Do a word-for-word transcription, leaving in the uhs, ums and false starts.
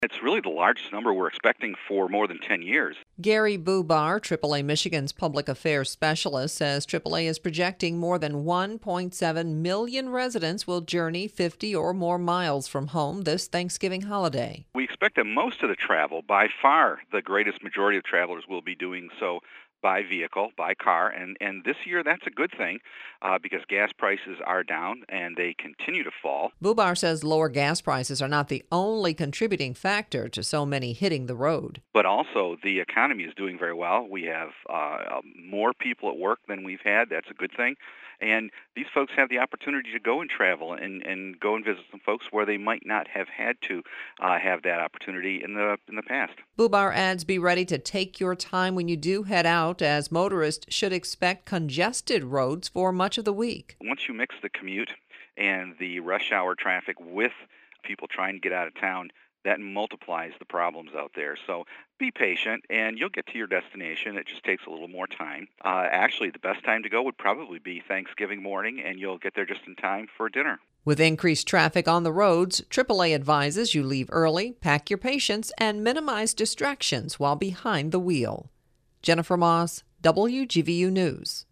It's really the largest number we're expecting for more than ten years. Gary Bubar, triple A Michigan's public affairs specialist, says triple A is projecting more than one point seven million residents will journey fifty or more miles from home this Thanksgiving holiday. We expect that most of the travel, by far the greatest majority of travelers, will be doing so by vehicle, by car, and, and this year that's a good thing uh, because gas prices are down and they continue to fall. Bubar says lower gas prices are not the only contributing factor to so many hitting the road. But also the economy is doing very well. We have uh, more people at work than we've had. That's a good thing. And these folks have the opportunity to go and travel and, and go and visit some folks where they might not have had to uh, have that opportunity in the in the past. Bubar adds, be ready to take your time when you do head out, as motorists should expect congested roads for much of the week. Once you mix the commute and the rush hour traffic with people trying to get out of town, that multiplies the problems out there. So be patient, and you'll get to your destination. It just takes a little more time. Uh, actually, the best time to go would probably be Thanksgiving morning, and you'll get there just in time for dinner. With increased traffic on the roads, triple A advises you leave early, pack your patience, and minimize distractions while behind the wheel. Jennifer Moss, W G V U News.